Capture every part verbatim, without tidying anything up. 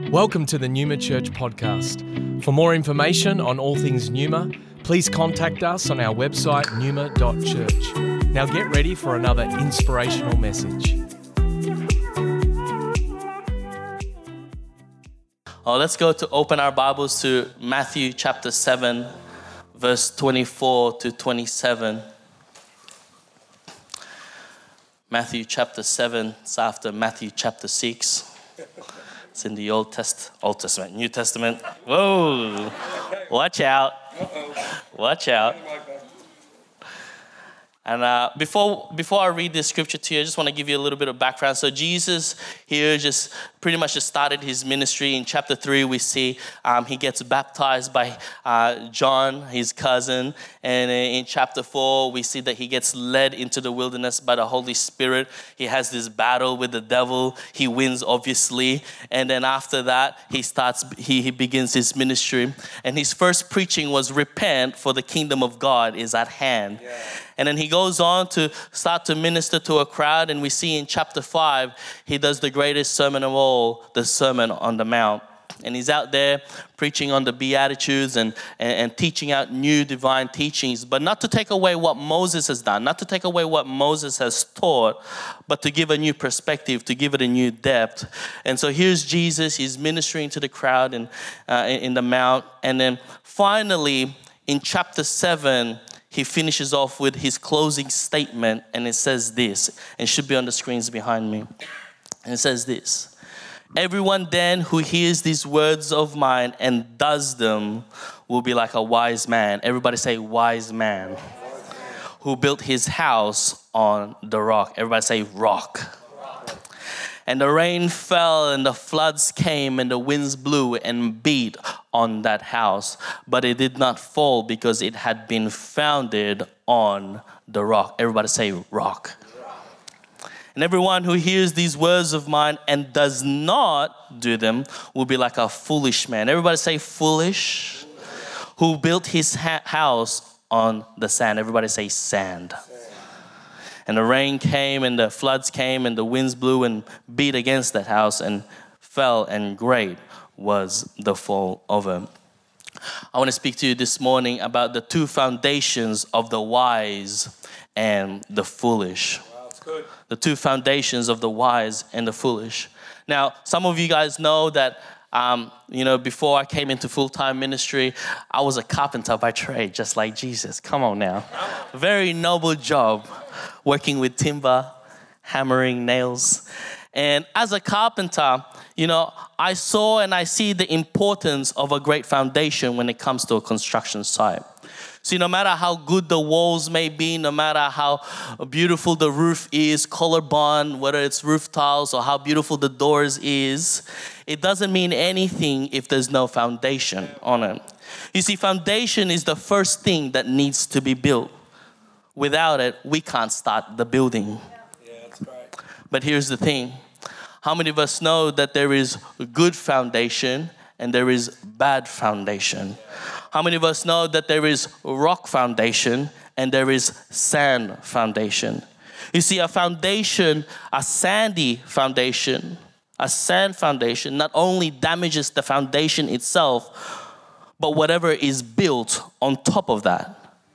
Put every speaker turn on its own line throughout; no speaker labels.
Welcome to the Numa Church podcast. For more information on all things Numa, please contact us on our website, numa dot church. Now get ready for another inspirational message.
Oh, let's go to open our Bibles to Matthew chapter seven, verse twenty-four to twenty-seven. Matthew chapter seven, it's after Matthew chapter six. It's in the Old Test, Old Testament, New Testament. Whoa, watch out, watch out. And uh, before before I read this scripture to you, I just want to give you a little bit of background. So Jesus here just pretty much just started his ministry. In chapter three, we see um, he gets baptized by uh, John, his cousin. And in chapter four, we see that he gets led into the wilderness by the Holy Spirit. He has this battle with the devil. He wins, obviously. And then after that, he starts. He, he begins his ministry. And his first preaching was, "Repent, for the kingdom of God is at hand." Yeah. And then he goes on to start to minister to a crowd. And we see in chapter five, he does the greatest sermon of all, the Sermon on the Mount. And he's out there preaching on the Beatitudes and, and, and teaching out new divine teachings. But not to take away what Moses has done, not to take away what Moses has taught, but to give a new perspective, to give it a new depth. And so here's Jesus. He's ministering to the crowd in, uh, in the Mount. And then finally, in chapter seven, he finishes off with his closing statement, and it says this, and it should be on the screens behind me. And it says this: "Everyone then who hears these words of mine and does them will be like a wise man." Everybody say, wise man. "Who built his house on the rock." Everybody say, rock. "And the rain fell, and the floods came, and the winds blew and beat on that house. But it did not fall because it had been founded on the rock." Everybody say, rock. "And everyone who hears these words of mine and does not do them will be like a foolish man." Everybody say, foolish. "Who built his ha- house on the sand." Everybody say, sand. "And the rain came, and the floods came, and the winds blew and beat against that house and fell, and great was the fall of it." I want to speak to you this morning about the two foundations of the wise and the foolish.
Wow, that's good.
The two foundations of the wise and the foolish. Now, some of you guys know that Um, you know, before I came into full-time ministry, I was a carpenter by trade, just like Jesus. Come on now. Very noble job, working with timber, hammering nails. And as a carpenter, you know, I saw and I see the importance of a great foundation when it comes to a construction site. See, no matter how good the walls may be, no matter how beautiful the roof is, color bond, whether it's roof tiles or how beautiful the doors is, it doesn't mean anything if there's no foundation on it. You see, foundation is the first thing that needs to be built. Without it, we can't start the building.
Yeah, that's right.
But here's the thing. How many of us know that there is good foundation and there is bad foundation? How many of us know that there is rock foundation and there is sand foundation? You see, a foundation, a sandy foundation, a sand foundation not only damages the foundation itself, but whatever is built on top of that.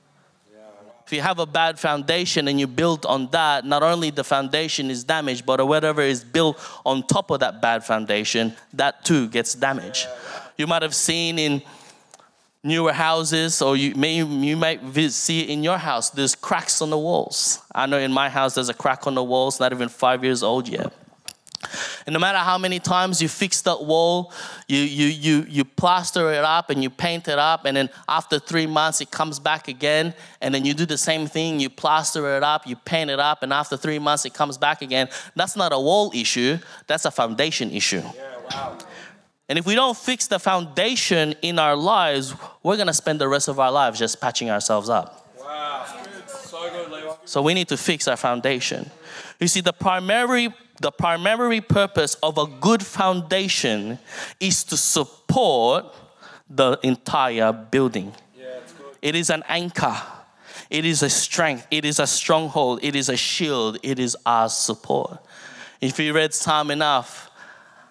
If you have a bad foundation and you build on that, not only the foundation is damaged, but whatever is built on top of that bad foundation, that too gets damaged. You might have seen in newer houses, or you may you might see it in your house, there's cracks on the walls. I know in my house there's a crack on the walls, not even five years old yet. And no matter how many times you fix that wall, you you you you plaster it up and you paint it up, and then after three months it comes back again, and then you do the same thing, you plaster it up, you paint it up, and after three months it comes back again. That's not a wall issue, that's a foundation issue.
Yeah, wow.
And if we don't fix the foundation in our lives, we're going to spend the rest of our lives just patching ourselves up.
Wow. So good, Levi.
So we need to fix our foundation. You see, the primary the primary purpose of a good foundation is to support the entire building.
Yeah, that's good.
It is an anchor. It is a strength. It is a stronghold. It is a shield. It is our support. If you read Psalm enough,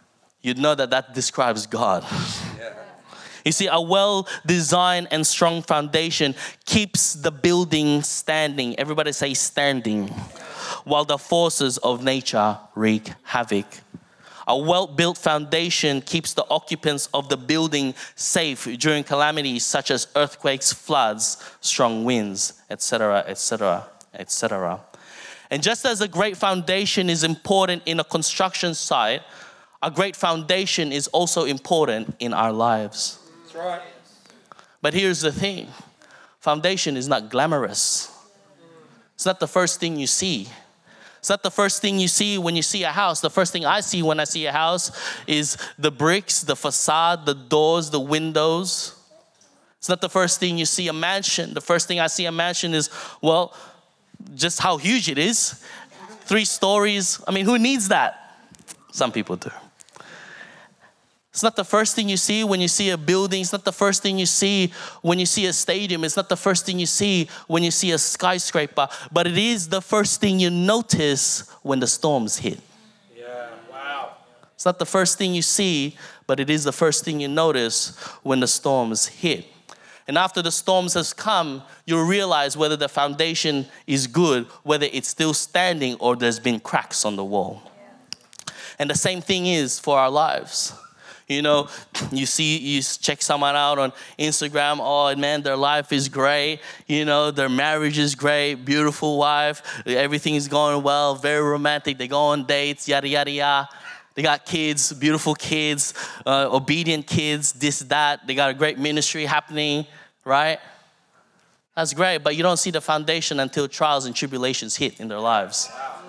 you'd know that that describes God. Yeah. You see, a well-designed and strong foundation keeps the building standing. Everybody say standing. While the forces of nature wreak havoc. A well-built foundation keeps the occupants of the building safe during calamities such as earthquakes, floods, strong winds, et cetera, et cetera, et cetera. And just as a great foundation is important in a construction site, a great foundation is also important in our lives.
That's right.
But here's the thing. Foundation is not glamorous. It's not the first thing you see. It's not the first thing you see when you see a house. The first thing I see when I see a house is the bricks, the facade, the doors, the windows. It's not the first thing you see a mansion. The first thing I see a mansion is, well, just how huge it is. Three stories. I mean, who needs that? Some people do. It's not the first thing you see when you see a building. It's not the first thing you see when you see a stadium. It's not the first thing you see when you see a skyscraper. But it is the first thing you notice when the storms hit.
Yeah, wow.
It's not the first thing you see, but it is the first thing you notice when the storms hit. And after the storms has come, you'll realize whether the foundation is good, whether it's still standing or there's been cracks on the wall. Yeah. And the same thing is for our lives. You know, you see, you check someone out on Instagram. Oh, man, their life is great. You know, their marriage is great. Beautiful wife. Everything is going well. Very romantic. They go on dates, yada, yada, yada. They got kids, beautiful kids, uh, obedient kids, this, that. They got a great ministry happening, right? That's great, but you don't see the foundation until trials and tribulations hit in their lives.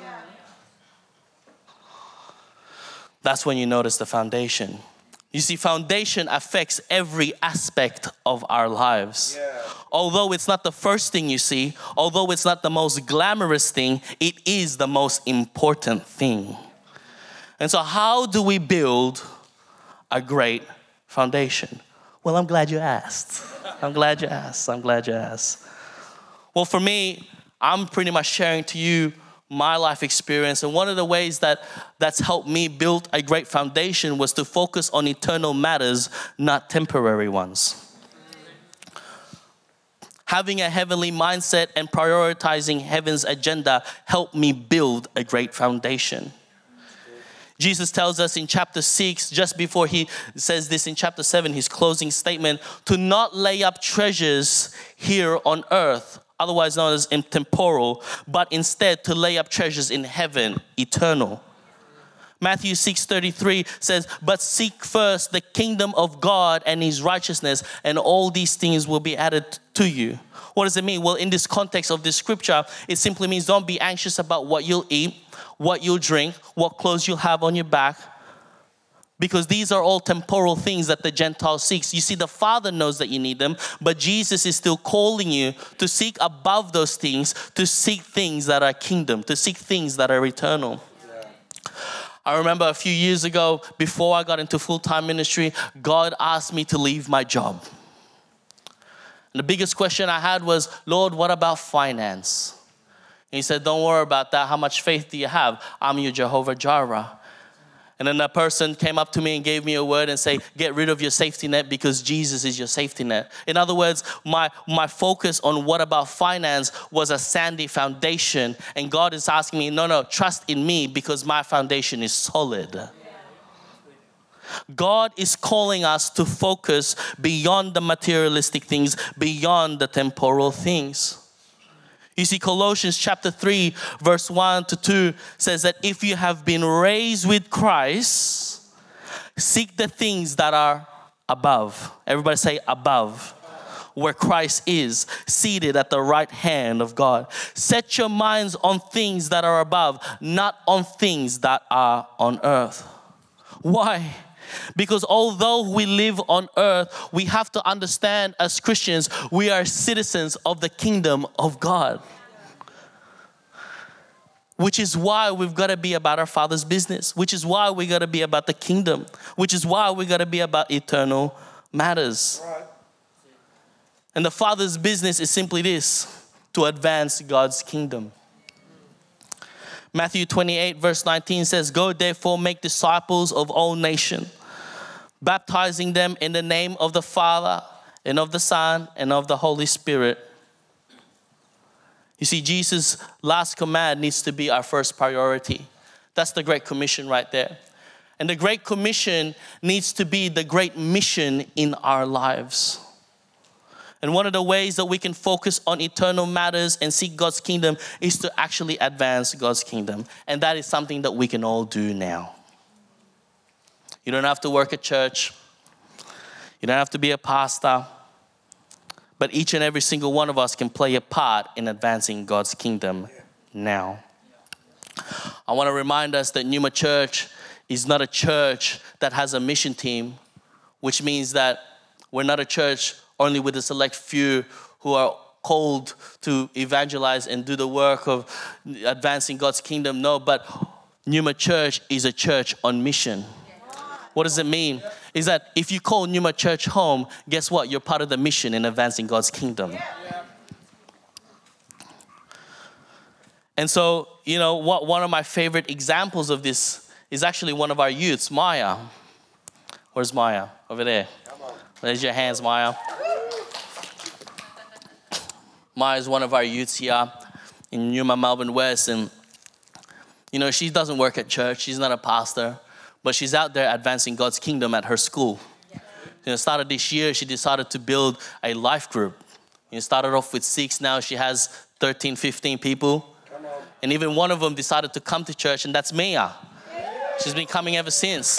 That's when you notice the foundation. You see, foundation affects every aspect of our lives. Yeah. Although it's not the first thing you see, although it's not the most glamorous thing, it is the most important thing. And so how do we build a great foundation? Well, I'm glad you asked. I'm glad you asked. I'm glad you asked. Well, for me, I'm pretty much sharing to you my life experience. And one of the ways that that's helped me build a great foundation was to focus on eternal matters, not temporary ones. Having a heavenly mindset and prioritizing heaven's agenda helped me build a great foundation. Jesus tells us in chapter six, just before he says this in chapter seven, his closing statement, to not lay up treasures here on earth, otherwise known as temporal, but instead to lay up treasures in heaven, eternal. Matthew six thirty-three says, but seek first the kingdom of God and his righteousness, and all these things will be added to you. What does it mean? Well, in this context of this scripture, it simply means don't be anxious about what you'll eat, what you'll drink, what clothes you'll have on your back, because these are all temporal things that the Gentile seeks. You see, the Father knows that you need them, but Jesus is still calling you to seek above those things, to seek things that are kingdom, to seek things that are eternal. Yeah. I remember a few years ago, before I got into full-time ministry, God asked me to leave my job. And the biggest question I had was, Lord, what about finance? And he said, don't worry about that. How much faith do you have? I'm your Jehovah Jireh. And then that person came up to me and gave me a word and say, get rid of your safety net because Jesus is your safety net. In other words, my, my focus on what about finance was a sandy foundation. And God is asking me, no, no, trust in me because my foundation is solid. God is calling us to focus beyond the materialistic things, beyond the temporal things. You see, Colossians chapter three, verse one to two says that if you have been raised with Christ, seek the things that are above. Everybody say above. Where Christ is, seated at the right hand of God. Set your minds on things that are above, not on things that are on earth. Why? Because although we live on earth, we have to understand as Christians, we are citizens of the kingdom of God. Which is why we've got to be about our Father's business. Which is why we got to be about the kingdom. Which is why we got to be about eternal matters. Right. And the Father's business is simply this, to advance God's kingdom. Matthew twenty-eight verse nineteen says, "Go therefore make disciples of all nations, baptizing them in the name of the Father and of the Son and of the Holy Spirit." You see, Jesus' last command needs to be our first priority. That's the Great Commission right there. And the Great Commission needs to be the great mission in our lives. And one of the ways that we can focus on eternal matters and seek God's kingdom is to actually advance God's kingdom. And that is something that we can all do now. You don't have to work at church. You don't have to be a pastor. But each and every single one of us can play a part in advancing God's kingdom now. I want to remind us that Pneuma Church is not a church that has a mission team, which means that we're not a church only with a select few who are called to evangelize and do the work of advancing God's kingdom. No, but Pneuma Church is a church on mission. What does it mean? Is that if you call Pneuma Church home, guess what? You're part of the mission in advancing God's kingdom. Yeah. And so, you know, what one of my favorite examples of this is actually one of our youths, Maya. Where's Maya? Over there. Raise your hands, Maya. Maya is one of our youths here in Pneuma, Melbourne West. And, you know, she doesn't work at church. She's not a pastor. But she's out there advancing God's kingdom at her school. You know, started this year, she decided to build a life group. You know, started off with six, now she has thirteen, fifteen people. And even one of them decided to come to church, and that's Mia. She's been coming ever since.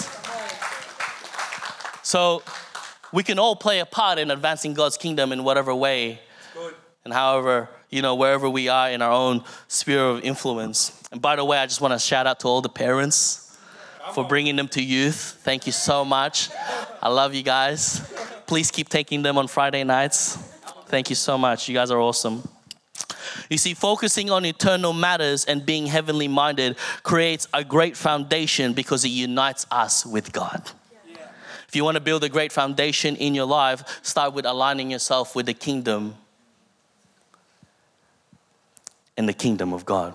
So we can all play a part in advancing God's kingdom in whatever way. And however, you know, wherever we are in our own sphere of influence. And by the way, I just want to shout out to all the parents for bringing them to youth. Thank you so much. I love you guys. Please keep taking them on Friday nights. Thank you so much. You guys are awesome. You see, focusing on eternal matters and being heavenly minded creates a great foundation because it unites us with God. Yeah. If you want to build a great foundation in your life, start with aligning yourself with the kingdom and the kingdom of God.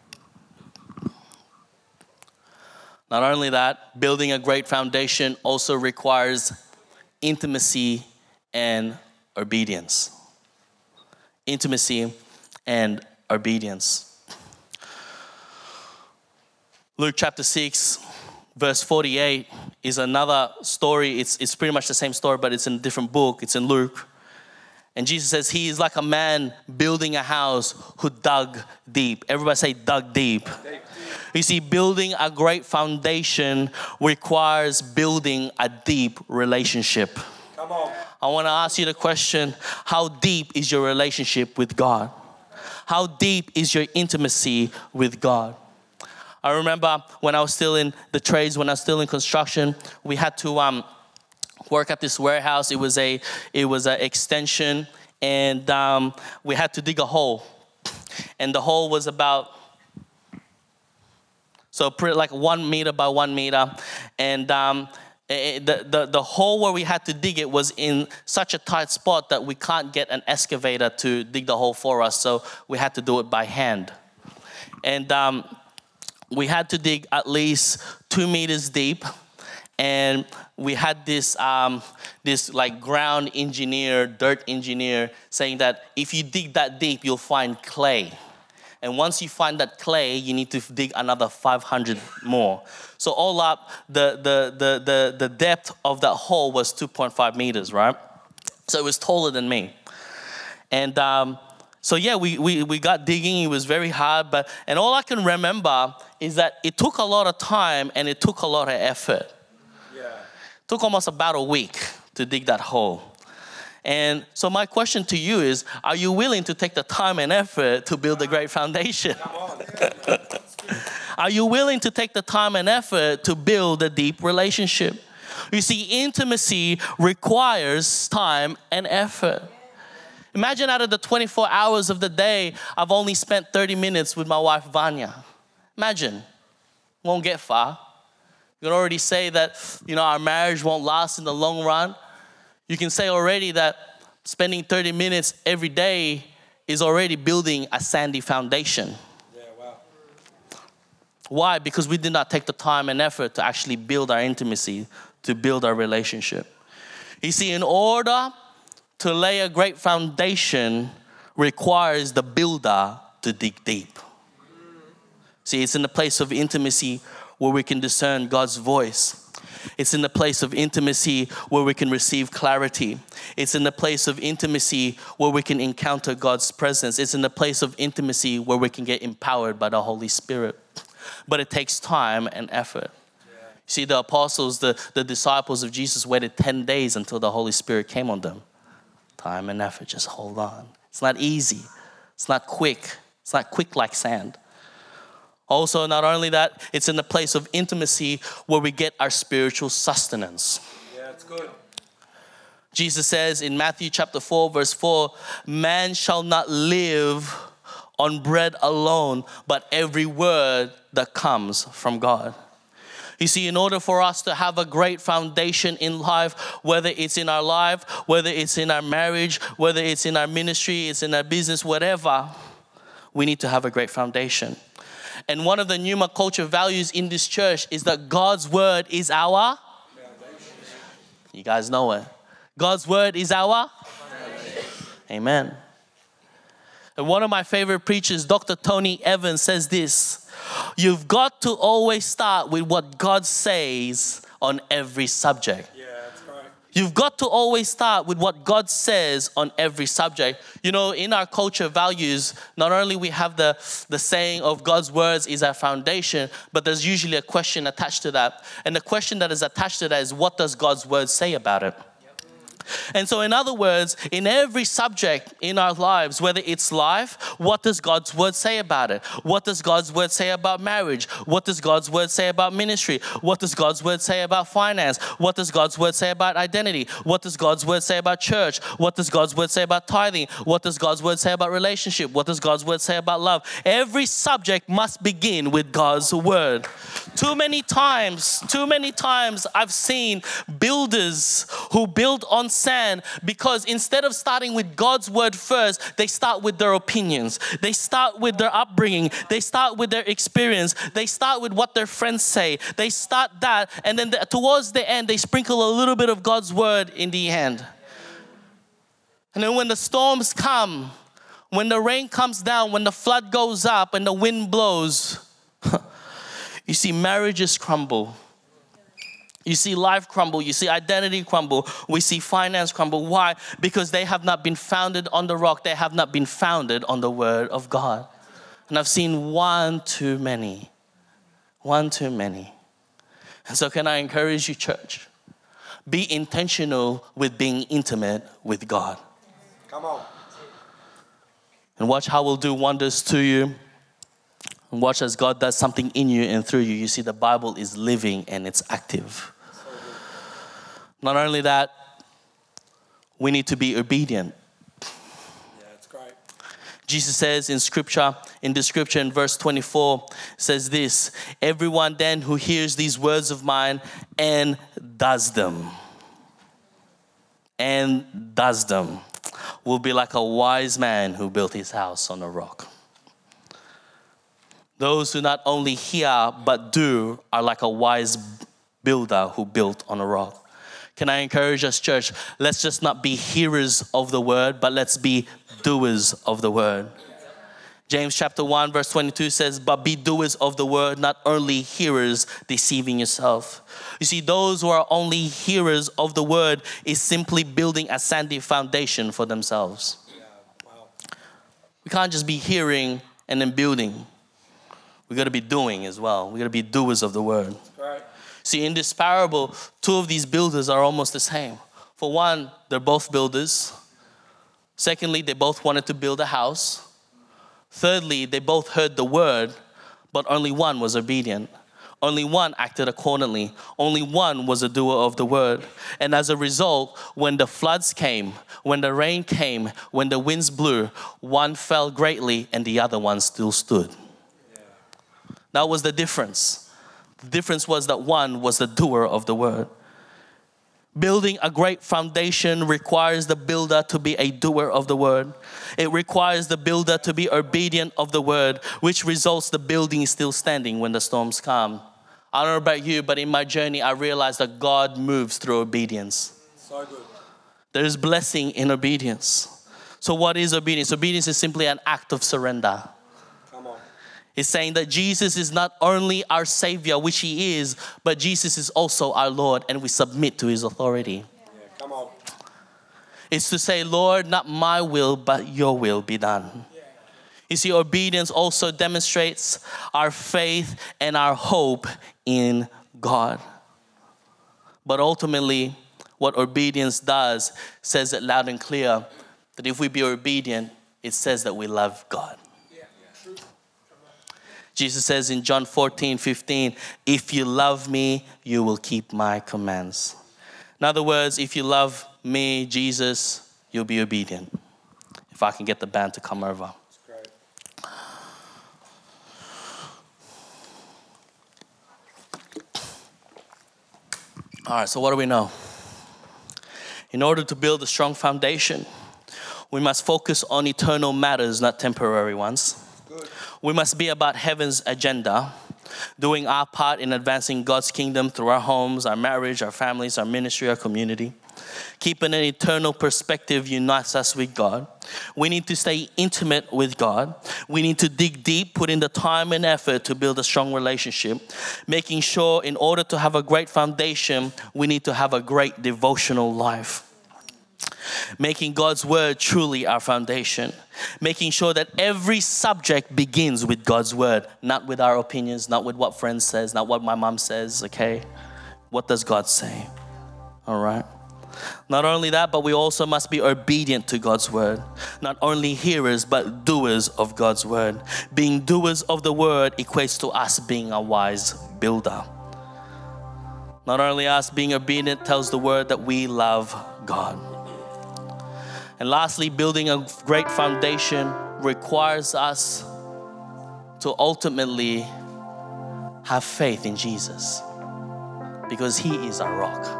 Not only that, building a great foundation also requires intimacy and obedience. Intimacy and obedience. Luke chapter six, verse forty-eight is another story. It's, it's pretty much the same story, but it's in a different book. It's in Luke. And Jesus says, he is like a man building a house who dug deep. Everybody say dug deep. You see, building a great foundation requires building a deep relationship. Come on. I want to ask you the question, how deep is your relationship with God? How deep is your intimacy with God? I remember when I was still in the trades, when I was still in construction, we had to um, work at this warehouse. It was a it was an extension, and um, we had to dig a hole. And the hole was about, so pretty like one meter by one meter. And um, it, the, the, the hole where we had to dig it was in such a tight spot that we can't get an excavator to dig the hole for us. So we had to do it by hand. And um, we had to dig at least two meters deep. And we had this um, this like ground engineer, dirt engineer saying that if you dig that deep, you'll find clay. And once you find that clay, you need to dig another five hundred more. So all up, the, the, the, the, the depth of that hole was two point five meters, right? So it was taller than me. And um, so yeah, we, we, we got digging. It was very hard. But and all I can remember is that it took a lot of time and it took a lot of effort. Yeah. It took almost about a week to dig that hole. And so my question to you is, are you willing to take the time and effort to build a great foundation? Are you willing to take the time and effort to build a deep relationship? You see, intimacy requires time and effort. Imagine out of the twenty-four hours of the day, I've only spent thirty minutes with my wife, Vanya. Imagine. Won't get far. You can already say that, you know, our marriage won't last in the long run. You can say already that spending thirty minutes every day is already building a sandy foundation. Yeah, wow. Why? Because we did not take the time and effort to actually build our intimacy, to build our relationship. You see, in order to lay a great foundation requires the builder to dig deep. See, it's in the place of intimacy where we can discern God's voice. It's in the place of intimacy where we can receive clarity. It's in the place of intimacy where we can encounter God's presence. It's in the place of intimacy where we can get empowered by the Holy Spirit. But it takes time and effort. Yeah. See, the apostles, the, the disciples of Jesus waited ten days until the Holy Spirit came on them. Time and effort, just hold on. It's not easy. It's not quick. It's not quick like sand. Also, not only that, it's in the place of intimacy where we get our spiritual sustenance.
Yeah, it's good.
Jesus says in Matthew chapter four, verse four, man shall not live on bread alone, but every word that comes from God. You see, in order for us to have a great foundation in life, whether it's in our life, whether it's in our marriage, whether it's in our ministry, it's in our business, whatever, we need to have a great foundation. And one of the Pneuma culture values in this church is that God's word is our foundation. You guys know it. God's word is our foundation. Amen. And one of my favorite preachers, Doctor Tony Evans, says this: you've got to always start with what God says on every subject. Yeah, that's right. You've got to always start with what God says on every subject. You know, in our culture values, not only we have the, the saying of God's words is our foundation, but there's usually a question attached to that. And the question that is attached to that is, what does God's word say about it? And so, in other words, in every subject in our lives, whether it's life, what does God's word say about it? What does God's word say about marriage? What does God's word say about ministry? What does God's word say about finance? What does God's word say about identity? What does God's word say about church? What does God's word say about tithing? What does God's word say about relationship? What does God's word say about love? Every subject must begin with God's word. Too many times, too many times I've seen builders who build on sand because instead of starting with God's word first, they start with their opinions. They start with their upbringing. They start with their experience. They start with what their friends say. They start that, and then the, towards the end, they sprinkle a little bit of God's word in the end. And then when the storms come, when the rain comes down, when the flood goes up and the wind blows, you see marriages crumble. You see life crumble. You see identity crumble. We see finance crumble. Why? Because they have not been founded on the rock. They have not been founded on the word of God. And I've seen one too many. One too many. And so can I encourage you, church? Be intentional with being intimate with God. Come on. And watch how we'll do wonders to you. And watch as God does something in you and through you. You see, the Bible is living and it's active. Not only that, we need to be obedient.
Yeah, that's great.
Jesus says in scripture, in the scripture in verse twenty-four, says this: everyone then who hears these words of mine and does them, and does them, will be like a wise man who built his house on a rock. Those who not only hear but do are like a wise builder who built on a rock. Can I encourage us, church? Let's just not be hearers of the word, but let's be doers of the word. James chapter one verse twenty-two says, but be doers of the word, not only hearers, deceiving yourself. You see, those who are only hearers of the word is simply building a sandy foundation for themselves. Yeah. Wow. We can't just be hearing and then building. We got to be doing as well. We got to be doers of the word. Right. See, in this parable, two of these builders are almost the same. For one, they're both builders. Secondly, they both wanted to build a house. Thirdly, they both heard the word, but only one was obedient. Only one acted accordingly. Only one was a doer of the word. And as a result, when the floods came, when the rain came, when the winds blew, one fell greatly and the other one still stood. That was the difference. The difference was that one was the doer of the word. Building a great foundation requires the builder to be a doer of the word. It requires the builder to be obedient of the word, which results the building is still standing when the storms come. I don't know about you, but in my journey, I realized that God moves through obedience.
So good.
There is blessing in obedience. So what is obedience? Obedience is simply an act of surrender.
Come on.
It's saying that Jesus is not only our Savior, which He is, but Jesus is also our Lord, and we submit to His authority.
Yeah, come on.
It's to say, Lord, not my will, but your will be done. Yeah. You see, obedience also demonstrates our faith and our hope in God. But ultimately, what obedience does says it loud and clear that if we be obedient, it says that we love God. Jesus says in John fourteen fifteen, if you love me, you will keep my commands. In other words, if you love me, Jesus, you'll be obedient. If I can get the band to come over.
That's great.
All right, so what do we know? In order to build a strong foundation, we must focus on eternal matters, not temporary ones.
Good.
We must be about heaven's agenda, doing our part in advancing God's kingdom through our homes, our marriage, our families, our ministry, our community. Keeping an eternal perspective unites us with God. We need to stay intimate with God. We need to dig deep, put in the time and effort to build a strong relationship. Making sure in order to have a great foundation, we need to have a great devotional life. Making God's word truly our foundation. Making sure that every subject begins with God's word, not with our opinions, not with what friends says, not what my mom says, okay? What does God say? All right? Not only that, but we also must be obedient to God's word. Not only hearers, but doers of God's word. Being doers of the word equates to us being a wise builder. Not only us being obedient tells the word that we love God. And lastly, building a great foundation requires us to ultimately have faith in Jesus, because He is our rock.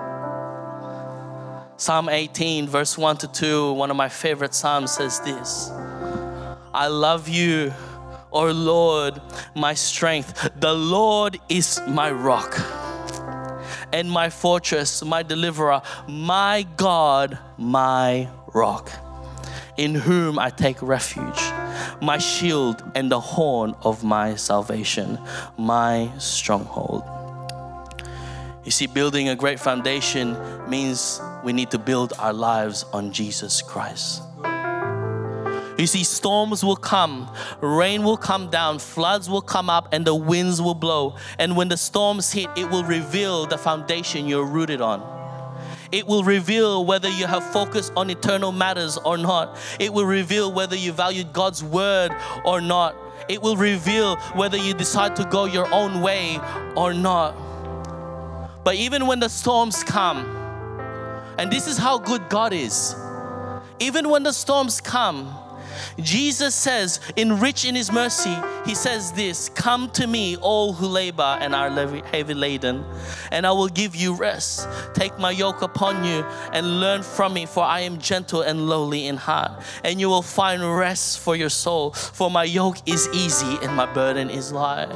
Psalm eighteen, verse one to two, one of my favorite psalms, says this: I love you, O Lord, my strength. The Lord is my rock and my fortress, my deliverer, my God, my rock, in whom I take refuge, my shield and the horn of my salvation, my stronghold. You see, building a great foundation means we need to build our lives on Jesus Christ. You see, storms will come, rain will come down, floods will come up, and the winds will blow. And when the storms hit, it will reveal the foundation you're rooted on. It will reveal whether you have focused on eternal matters or not. It will reveal whether you value God's word or not. It will reveal whether you decide to go your own way or not. But even when the storms come, and this is how good God is, even when the storms come, Jesus says, in rich in His mercy, He says this: come to me, all who labor and are heavy laden, and I will give you rest. Take my yoke upon you and learn from me, for I am gentle and lowly in heart, and you will find rest for your soul. For my yoke is easy and my burden is light.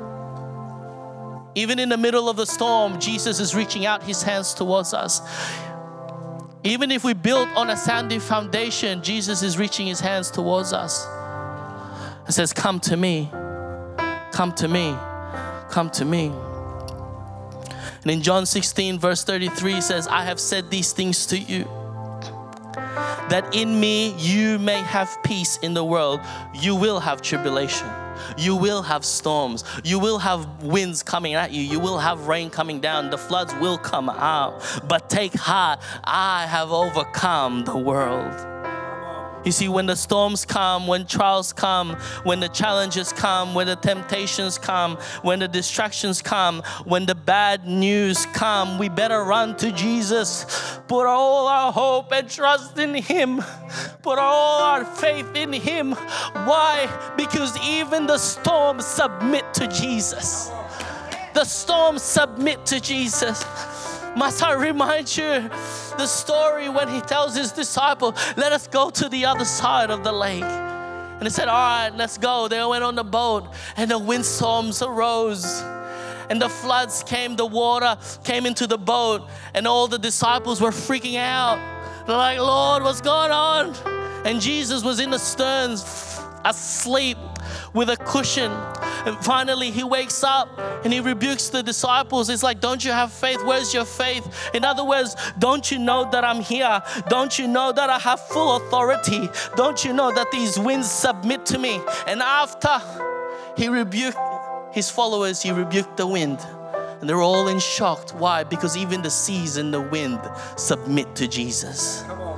Even in the middle of the storm, Jesus is reaching out His hands towards us. Even if we build on a sandy foundation, Jesus is reaching His hands towards us. He says, come to me, come to me, come to me. And in John sixteen, verse thirty-three says, I have said these things to you, that in me you may have peace in the world. You will have tribulation. You will have storms. You will have winds coming at you. You will have rain coming down. The floods will come out. But take heart, I have overcome the world. You see, when the storms come, when trials come, when the challenges come, when the temptations come, when the distractions come, when the bad news come, we better run to Jesus. Put all our hope and trust in Him. Put all our faith in Him. Why? Because even the storms submit to Jesus. The storms submit to Jesus. Must I remind you the story when he tells his disciple, let us go to the other side of the lake. And he said, all right, let's go. They went on the boat and the windstorms arose. And the floods came, the water came into the boat, and all the disciples were freaking out. They're like, Lord, what's going on? And Jesus was in the stern, asleep with a cushion. And finally he wakes up and he rebukes the disciples. He's like, don't you have faith? Where's your faith? In other words, don't you know that I'm here? Don't you know that I have full authority? Don't you know that these winds submit to me? And after he rebuked his followers, he rebuked the wind. And they're all in shock. Why? Because even the seas and the wind submit to Jesus. Come on.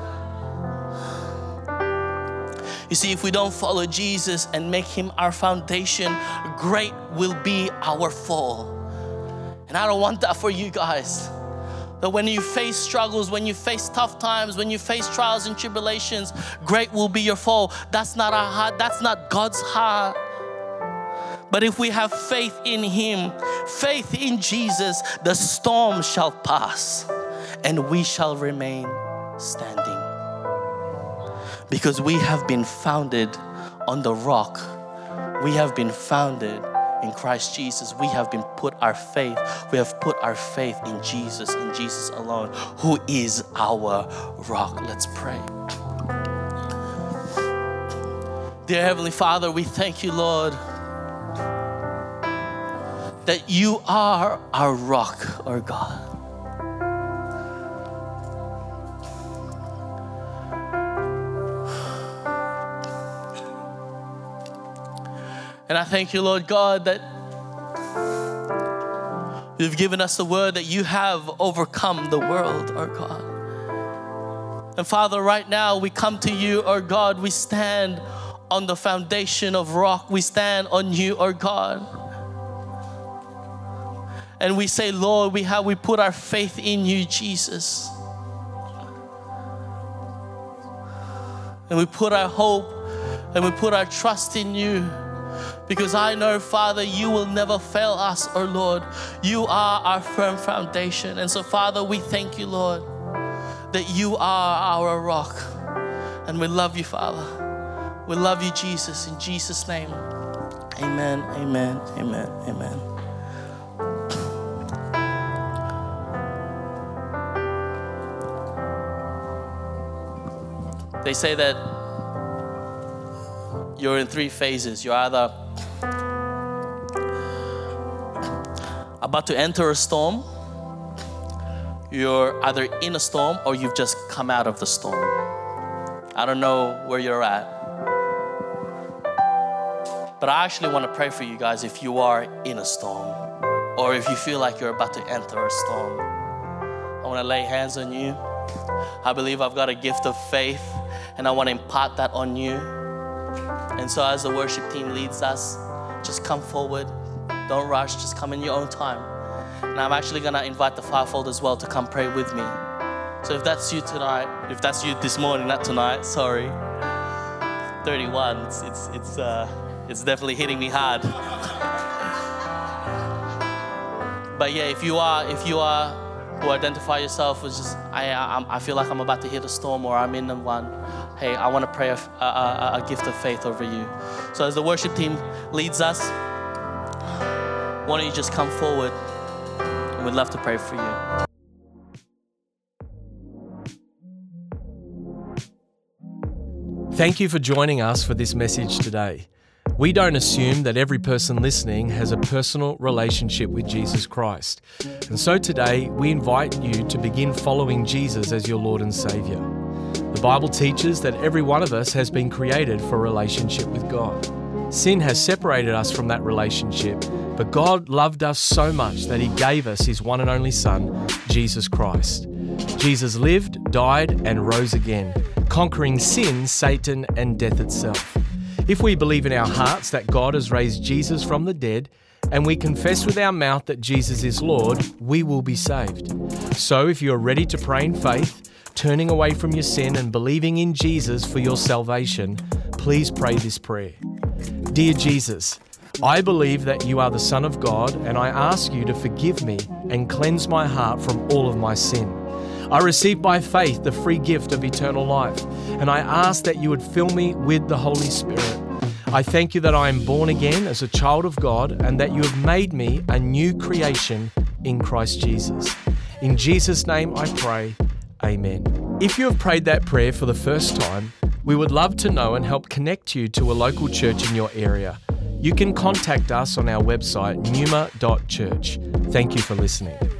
You see, if we don't follow Jesus and make him our foundation, great will be our fall. And I don't want that for you guys. That when you face struggles, when you face tough times, when you face trials and tribulations, great will be your fall. That's not our heart. That's not God's heart. But if we have faith in him, faith in Jesus, the storm shall pass and we shall remain standing. Because we have been founded on the rock. We have been founded in Christ Jesus. We have been put our faith, we have put our faith in Jesus and Jesus alone, who is our rock. Let's pray. Dear Heavenly Father, we thank you, Lord, that you are our rock, our God. And I thank you, Lord God, that you've given us the word that you have overcome the world, our God. And Father, right now we come to you, our God. We stand on the foundation of rock. We stand on you, our God. And we say, Lord, we have we put our faith in you, Jesus. And we put our hope and we put our trust in you. Because I know, Father, you will never fail us, oh Lord. You are our firm foundation. And so, Father, we thank you, Lord, that you are our rock. And we love you, Father. We love you, Jesus. In Jesus' name, amen, amen, amen, amen. They say that you're in three phases. You're either about to enter a storm, you're either in a storm, or you've just come out of the storm. I don't know where you're at. But I actually want to pray for you guys if you are in a storm, or if you feel like you're about to enter a storm. I want to lay hands on you. I believe I've got a gift of faith, and I want to impart that on you. And so as the worship team leads us, just come forward. Don't rush, just come in your own time. And I'm actually gonna invite the fivefold as well to come pray with me. So if that's you tonight, if that's you this morning, not tonight, sorry. thirty-one, it's it's it's uh it's definitely hitting me hard. But yeah, if you are if you are who identify yourself as just I I, I feel like I'm about to hit a storm, or I'm in one. Hey, I want to pray a, a, a gift of faith over you. So as the worship team leads us, why don't you just come forward, and we'd love to pray for
you. Thank you for joining us for this message today. We don't assume that every person listening has a personal relationship with Jesus Christ. And so today, we invite you to begin following Jesus as your Lord and Savior. The Bible teaches that every one of us has been created for a relationship with God. Sin has separated us from that relationship, but God loved us so much that He gave us His one and only Son, Jesus Christ. Jesus lived, died, and rose again, conquering sin, Satan, and death itself. If we believe in our hearts that God has raised Jesus from the dead, and we confess with our mouth that Jesus is Lord, we will be saved. So if you are ready to pray in faith, turning away from your sin and believing in Jesus for your salvation, please pray this prayer. Dear Jesus, I believe that you are the Son of God, and I ask you to forgive me and cleanse my heart from all of my sin. I receive by faith the free gift of eternal life, and I ask that you would fill me with the Holy Spirit. I thank you that I am born again as a child of God and that you have made me a new creation in Christ Jesus. In Jesus' name I pray, amen. If you have prayed that prayer for the first time, we would love to know and help connect you to a local church in your area. You can contact us on our website, numa dot church. Thank you for listening.